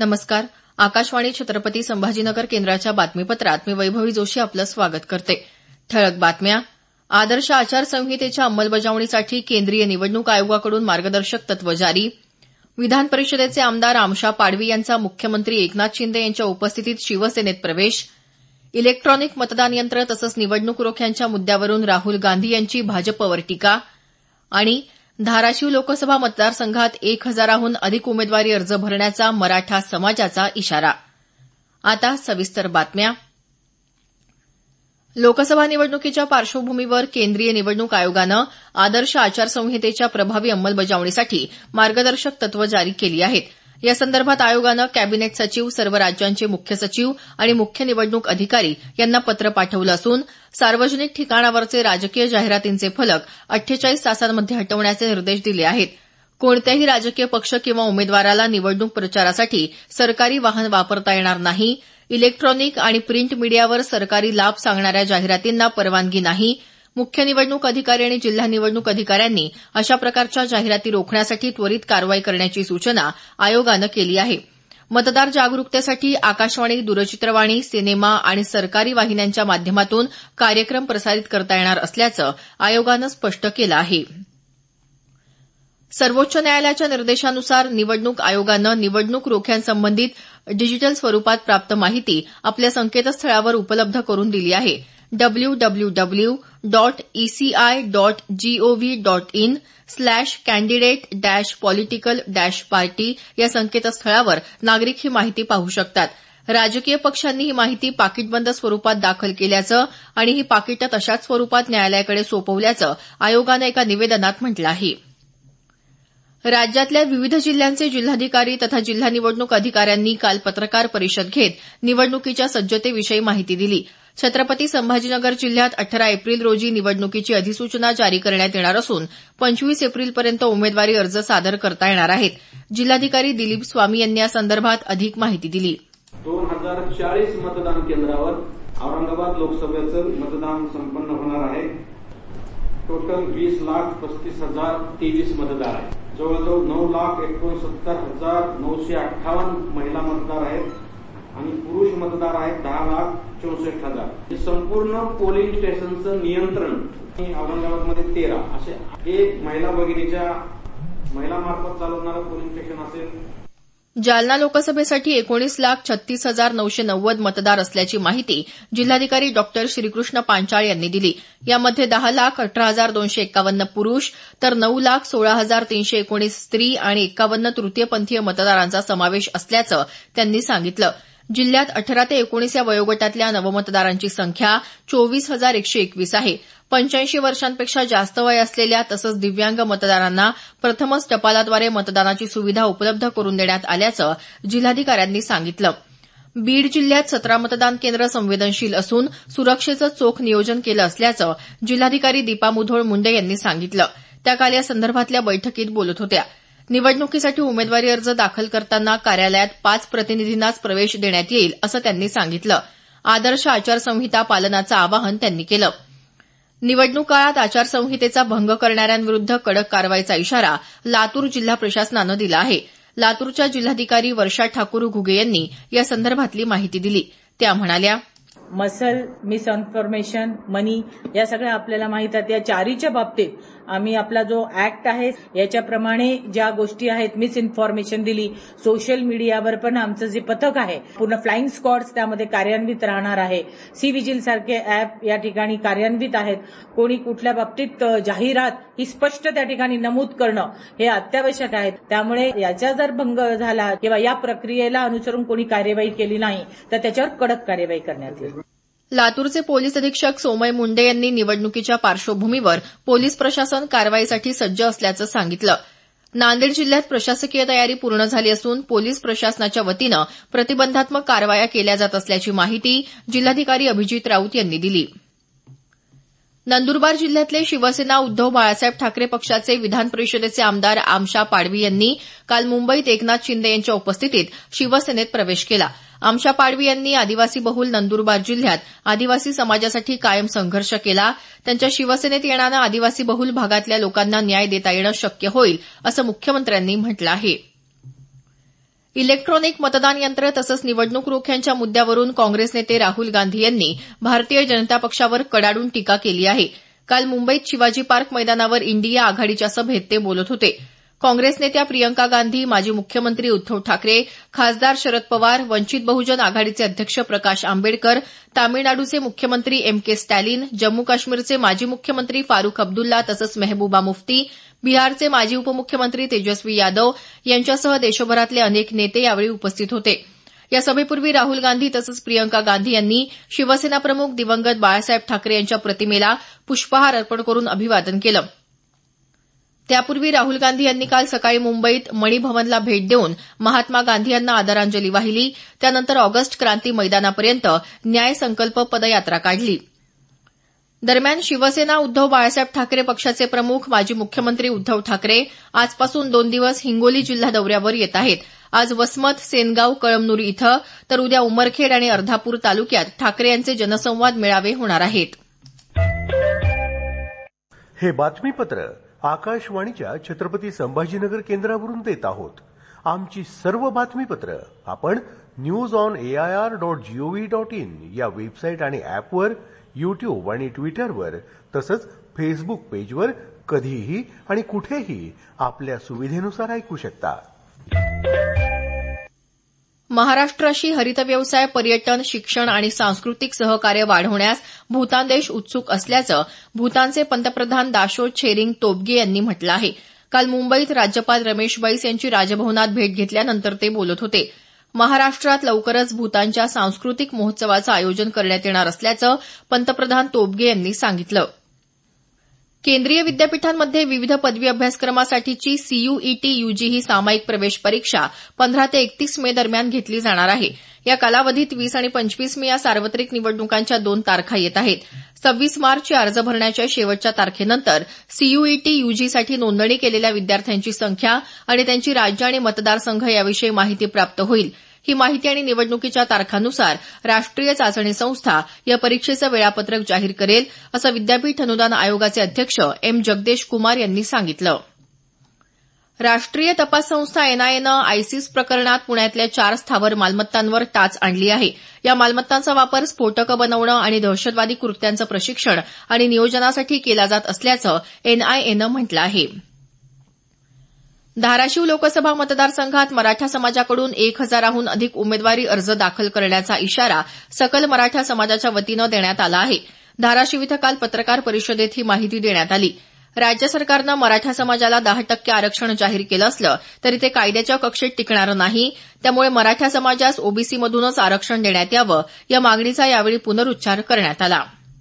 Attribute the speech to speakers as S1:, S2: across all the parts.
S1: नमस्कार. आकाशवाणी छत्रपती संभाजीनगर केंद्राच्या बातमीपत्रात मी वैभवी जोशी आपलं स्वागत करते. ठळक बातम्या. आदर्श आचारसंहितेच्या अंमलबजावणीसाठी केंद्रीय निवडणूक आयोगाकडून मार्गदर्शक तत्व जारी. विधान परिषदेचे आमदार आमशा पाडवी यांचा मुख्यमंत्री एकनाथ शिंदे यांच्या उपस्थितीत शिवसेनेत प्रवेश. इलेक्ट्रॉनिक मतदान यंत्र तसंच निवडणूक रोख्यांच्या मुद्द्यावरून राहुल गांधी यांची भाजपवर टीका. आणि धाराशिव लोकसभा मतदारसंघात 1,000हून अधिक उमेदवारी अर्ज भरण्याचा मराठा समाजाचा इशारा. आता सविस्तर बातम्या. लोकसभा निवडणुकीच्या पार्श्वभूमीवर केंद्रीय निवडणूक आयोगानं आदर्श आचारसंहितेच्या प्रभावी अंमलबजावणीसाठी मार्गदर्शक तत्व जारी केली आहेत. यासंदर्भात आयोगानं कॅबिनेट सचिव, सर्व राज्यांचे मुख्य सचिव आणि मुख्य निवडणूक अधिकारी यांना पत्र पाठवलं असून सार्वजनिक ठिकाणावरचे राजकीय जाहिरातींचे फलक 48 तासांमध्ये हटवण्याचे निर्देश दिले आहेत. कोणत्याही राजकीय पक्ष किंवा उमेदवाराला निवडणूक प्रचारासाठी सरकारी वाहन वापरता येणार नाही. इलेक्ट्रॉनिक आणि प्रिंट मीडियावर सरकारी लाभ सांगणाऱ्या जाहिरातींना परवानगी नाही. मुख्य निवडणूक अधिकारी आणि जिल्हा निवडणूक अधिकाऱ्यांनी अशा प्रकारच्या जाहिराती रोखण्यासाठी त्वरित कारवाई करण्याची सूचना आयोगानं केली आहे. मतदार जागरूकतेसाठी आकाशवाणी, दूरचित्रवाणी, सिनेमा आणि सरकारी वाहिन्यांच्या माध्यमातून कार्यक्रम प्रसारित करता येणार असल्याचं आयोगानं स्पष्ट केलं आहे. सर्वोच्च न्यायालयाच्या निर्देशानुसार निवडणूक आयोगानं निवडणूक रोख्यांसंबंधित डिजिटल स्वरूपात प्राप्त माहिती आपल्या संकेतस्थळावर उपलब्ध करून दिली आहे. www.eci.gov.in/candidate-political-party या संकेतस्थळावर नागरिक ही माहिती पाहू शकतात. राजकीय पक्षांनी ही माहिती पाकिटबंद स्वरूपात दाखल केल्याचं आणि ही पाकिटं तशाच स्वरूपात न्यायालयाकडे सोपवल्याचं आयोगानं एका निवेदनात म्हटलं आहे. राज्यातल्या विविध जिल्ह्यांचे जिल्हाधिकारी तथा जिल्हा निवडणूक अधिकाऱ्यांनी काल पत्रकार परिषद घेत निवडणुकीच्या सज्जतेविषयी माहिती दिली. छत्रपती संभाजीनगर जिल्ह्यात 18 एप्रिल रोजी निवडणुकीची अधिसूचना जारी करण्यात येणार असून 25 एप्रिलपर्यंत उमेदवारी अर्ज सादर करता येणार आहेत. जिल्हाधिकारी दिलीप स्वामी यांनी यासंदर्भात अधिक माहिती दिली.
S2: 2040 मतदान केंद्रावर औरंगाबाद लोकसभेचं मतदान संपन्न होणार आहे. टोटल 20,35,023 मतदार आहेत. जवळजवळ 9,69,958 महिला मतदार आहेत आणि पुरुष मतदार आहेत 10,64,000. हे संपूर्ण पोलिंग स्टेशनचं नियंत्रण औरंगाबादमध्ये 13 असे एक महिलामार्फत चालवणारं पोलिंग स्टेशन असेल.
S1: जालना लोकसभेसाठी 19,36,990 मतदार असल्याची माहिती जिल्हाधिकारी डॉ. श्रीकृष्ण पांचाळ यांनी दिली. यामध्ये 10,18,251 पुरुष तर 9,16,319 स्त्री आणि 51 तृतीयपंथीय मतदारांचा समावेश असल्याचं त्यांनी सांगितलं. जिल्ह्यात 18 ते 19 या वयोगटातल्या नवमतदारांची संख्या 24,121 आहे. 85 वर्षांपेक्षा जास्त वय असलेल्या तसंच दिव्यांग मतदारांना प्रथमच टपालाद्वारे मतदानाची सुविधा उपलब्ध करून देण्यात आल्याचं जिल्हाधिकाऱ्यांनी सांगितलं. बीड जिल्ह्यात 17 मतदान केंद्र संवेदनशील असून सुरक्षेचं चोख नियोजन केलं असल्याचं जिल्हाधिकारी दीपा मुधोळ मुंडे यांनी सांगितलं. त्या काल या संदर्भातल्या बैठकीत बोलत होत्या. निवडणुकीसाठी उमेदवारी अर्ज दाखल करताना कार्यालयात 5 प्रतिनिधींनाच प्रवेश देण्यात येईल असं त्यांनी सांगितलं. आदर्श आचारसंहिता पालनाचं आवाहन त्यांनी केलं. निवडणूक काळात आचारसंहितेचा भंग करणाऱ्यांविरुद्ध कडक कारवाईचा इशारा लातूर जिल्हा प्रशासनानं दिला आहे. लातूरच्या जिल्हाधिकारी वर्षा ठाकूर घुगे यांनी या संदर्भातली माहिती दिली. त्या म्हणाल्या,
S3: मसल, मिसइन्फॉर्मेशन, मनी या सगळ्या आपल्याला माहित आहेत. या चारीच्या बाबतीत आम्ही आपला जो ऍक्ट आहे याच्याप्रमाणे ज्या गोष्टी आहेत, मिसइन्फॉर्मेशन दिली, सोशल मीडियावर पण आमचं जे पथक आहे पूर्ण फ्लाईंग स्क्वॉड्स त्यामध्ये कार्यान्वित राहणार आहे. सी विजिल सारखे ऍप या ठिकाणी कार्यान्वित आहेत. कोणी कुठल्या बाबतीत जाहिरात ही स्पष्ट त्या ठिकाणी नमूद करणं हे अत्यावश्यक आहे. त्यामुळे याचा जर भंग झाला किंवा या प्रक्रियेला अनुसरून कोणी कार्यवाही केली नाही तर त्याच्यावर कडक कार्यवाही करण्यात येईल.
S1: लातूरचे पोलीस अधीक्षक सोमय मुंडे यांनी निवडणुकीच्या पार्श्वभूमीवर पोलीस प्रशासन कारवाईसाठी सज्ज असल्याचं सांगितलं. नांदेड जिल्ह्यात प्रशासकीय तयारी पूर्ण झाली असून पोलीस प्रशासनाच्या वतीनं प्रतिबंधात्मक कारवाया केल्या जात असल्याची माहिती जिल्हाधिकारी अभिजित राऊत यांनी दिली. नंदुरबार जिल्ह्यातले शिवसेना उद्धव बाळासाहेब ठाकरे पक्षाचे विधान परिषदेचे आमदार आमशा पाडवी यांनी काल मुंबईत एकनाथ शिंदे यांच्या उपस्थितीत शिवसेनेत प्रवेश केला. आमशा पाडवी यांनी आदिवासी बहुल नंदुरबार जिल्ह्यात आदिवासी समाजासाठी कायम संघर्ष केला. त्यांच्या शिवसेनेत येण्यानं आदिवासी बहुल भागातल्या लोकांना न्याय देता येणं शक्य होईल असं मुख्यमंत्र्यांनी म्हटलं आहे. इलेक्ट्रॉनिक मतदान यंत्र तसंच निवडणूक रोख्यांच्या मुद्द्यावरून काँग्रेस नेते राहुल गांधी यांनी भारतीय जनता पक्षावर कडाडून टीका केली आहे. काल मुंबईत शिवाजी पार्क मैदानावर इंडिया आघाडीच्या सभेत ते बोलत होते. काँग्रेस नेत्या प्रियंका गांधी, माजी मुख्यमंत्री उद्धव ठाकरे, खासदार शरद पवार, वंचित बहुजन आघाडीचे अध्यक्ष प्रकाश आंबेडकर, तामिळनाडूचे मुख्यमंत्री एम के स्टॅलिन, जम्मू काश्मीरचे माजी मुख्यमंत्री फारुख अब्दुल्ला तसंच मेहबूबा मुफ्ती, बिहारचे माजी उपमुख्यमंत्री तेजस्वी यादव यांच्यासह देशभरातले अनेक नेते यावेळी उपस्थित होते. या सभेपूर्वी राहुल गांधी तसंच प्रियंका गांधी यांनी शिवसेना प्रमुख दिवंगत बाळासाहेब ठाकरे यांच्या प्रतिमेला पुष्पहार अर्पण करून अभिवादन केलं. त्यापूर्वी राहुल गांधी यांनी काल सकाळी मुंबईत मणी भवनला भेट देऊन महात्मा गांधी यांना आदरांजली वाहिली. त्यानंतर ऑगस्ट क्रांती मैदानापर्यंत न्याय संकल्प पदयात्रा काढली. दरम्यान शिवसेना उद्धव बाळासाहेब ठाकरे पक्षाचे प्रमुख माजी मुख्यमंत्री उद्धव ठाकरे आजपासून 2 दिवस हिंगोली जिल्हा दौऱ्यावर येत आहेत. आज वसमत, सेनगाव, कळमनुरी इथं तर उद्या उमरखेड आणि अर्धापूर तालुक्यात ठाकरे यांचे जनसंवाद मेळावे होणार आहेत.
S4: हे बातमीपत्र आकाशवाणीच्या छत्रपती संभाजीनगर केंद्रावरून देत आहोत. आमची सर्व बातमीपत्र आपण newsonAIR.gov.in या वेबसाईट आणि ऍपवर, युट्यूब आणि ट्विटरवर तसंच फेसबुक पेजवर कधीही आणि कुठेही आपल्या सुविधेनुसार ऐकू शकता.
S1: महाराष्ट्राशी हरित व्यवसाय, पर्यटन, शिक्षण आणि सांस्कृतिक सहकार्य वाढवण्यास भूतान देश उत्सुक असल्याचं भूतानचे पंतप्रधान दाशो छेरिंग तोब्गे यांनी म्हटलं आहे. काल मुंबईत राज्यपाल रमेश बैस यांची राजभवनात भेट घेतल्यानंतर ते बोलत होते. महाराष्ट्रात लवकरच भूतानच्या सांस्कृतिक महोत्सवाचं आयोजन करण्यात येणार असल्याचं पंतप्रधान तोब्गे यांनी सांगितलं. केंद्रीय विद्यापीठांमध्ये विविध पदवी अभ्यासक्रमासाठीची सीयूईटी यूजी ही सामायिक प्रवेश परीक्षा 15 ते 31 मे दरम्यान घेतली जाणार आहे. या कालावधीत 20 आणि 25 मे या सार्वत्रिक निवडणुकांच्या 2 तारखा येत आहेत. 26 मार्च या अर्ज भरण्याच्या शेवटच्या तारखेनंतर सीयूईटी यूजीसाठी नोंदणी केलेल्या विद्यार्थ्यांची संख्या आणि त्यांची राज्य आणि मतदारसंघ याविषयी माहिती प्राप्त होईल. ही माहिती आणि निवडणुकीच्या तारखांनुसार राष्ट्रीय चाचणी संस्था या परीक्षेचं वेळापत्रक जाहीर करेल, असं विद्यापीठ अनुदान आयोगाचे अध्यक्ष एम जगदेश कुमार यांनी सांगितलं. राष्ट्रीय तपास संस्था एनआयएनं आयसिस प्रकरणात पुण्यातल्या 4 स्थावर मालमत्तांवर टाच आणली आहे. या मालमत्तांचा वापर स्फोटकं बनवणं आणि दहशतवादी कृत्यांचं प्रशिक्षण आणि नियोजनासाठी केला जात असल्याचं एनआयएनं म्हटलं आहे. धाराशिव लोकसभा मतदारसंघात मराठा समाजाकडून 1000हून अधिक उमेदवारी अर्ज दाखल करण्याचा इशारा सकल मराठा समाजाच्या वतीनं देण्यात आला आहे. धाराशिव इथं काल पत्रकार परिषदेत ही माहिती देण्यात आली. राज्य सरकारनं मराठा समाजाला 10% आरक्षण जाहीर केलं असलं तरी ते कायद्याच्या कक्षेत टिकणारं नाही. त्यामुळे मराठा समाजास ओबीसीमधूनच आरक्षण देण्यात यावं या मागणीचा यावेळी पुनरुच्चार करण्यात आला.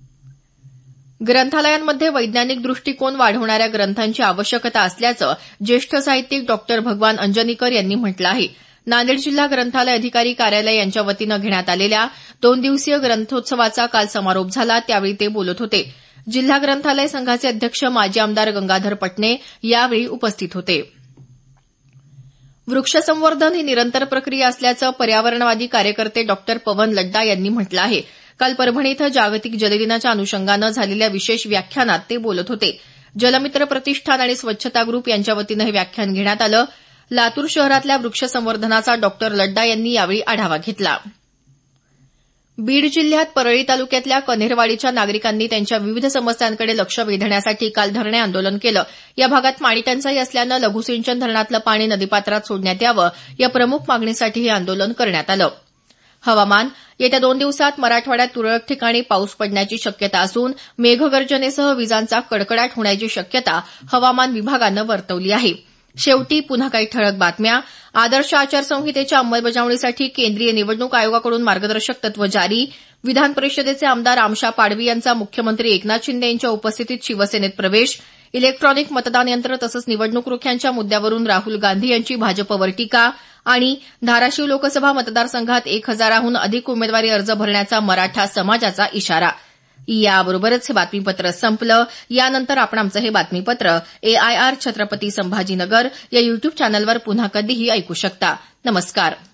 S1: ग्रंथालयांमध्ये वैज्ञानिक दृष्टिकोन वाढवणाऱ्या ग्रंथांची आवश्यकता असल्याचं ज्येष्ठ साहित्यिक डॉक्टर भगवान अंजनीकर यांनी म्हटलं आहे. नांदेड जिल्हा ग्रंथालय अधिकारी कार्यालय यांच्या वतीनं घेण्यात आलेल्या 2 दिवसीय ग्रंथोत्सवाचा काल समारोप झाला. त्यावेळी ते बोलत होते. जिल्हा ग्रंथालय संघाचे अध्यक्ष माजी आमदार गंगाधर पटणे यावेळी उपस्थित होते. वृक्षसंवर्धन ही निरंतर प्रक्रिया असल्याचं पर्यावरणवादी कार्यकर्ते डॉक्टर पवन लड्डा यांनी म्हटलं आहे. काल परभणी इथं जागतिक जलदिनाच्या अनुषंगानं झालेल्या विशेष व्याख्यानात ते बोलत होते. जलमित्र प्रतिष्ठान आणि स्वच्छता ग्रुप यांच्या वतीनं हे व्याख्यान घेण्यात आलं. लातूर शहरातल्या वृक्षसंवर्धनाचा डॉक्टर लड्डा यांनी यावेळी आढावा घेतला. बीड जिल्ह्यात परळी तालुक्यातल्या कन्हेरवाडीच्या नागरिकांनी त्यांच्या विविध समस्यांकडे लक्ष वेधण्यासाठी काल धरणे आंदोलन केलं. या भागात पाणी टंचाई असल्यानं लघुसिंचन धरणातलं पाणी नदीपात्रात सोडण्यात यावं या प्रमुख मागणीसाठी हे आंदोलन करण्यात आलं. हवामान. येत्या 2 दिवसात मराठवाड्यात तुरळक ठिकाणी पाऊस पडण्याची शक्यता असून मेघगर्जनेसह विजांचा कडकडाट होण्याची शक्यता हवामान विभागानं वर्तवली आहे. शेवटी पुन्हा काही ठळक बातम्या. आदर्श आचारसंहितेच्या अंमलबजावणीसाठी केंद्रीय निवडणूक आयोगाकडून मार्गदर्शक तत्व जारी. विधान परिषदेचे आमदार आमशा पाडवी यांचा मुख्यमंत्री एकनाथ शिंदे यांच्या उपस्थितीत शिवसेनेत प्रवेश. इलेक्ट्रॉनिक मतदान यंत्र तसंच निवडणूक रोख्यांच्या मुद्द्यावरून राहुल गांधी यांची भाजपवर टीका. आणि धाराशिव लोकसभा मतदारसंघात 1000हून अधिक उमेदवारी अर्ज भरण्याचा मराठा समाजाचा इशारा. याबरोबरच हे बातमीपत्र संपलं. यानंतर आपण आमचं हे बातमीपत्र AIR छत्रपती संभाजीनगर या युट्यूब चॅनलवर पुन्हा कधीही ऐकू शकता. नमस्कार.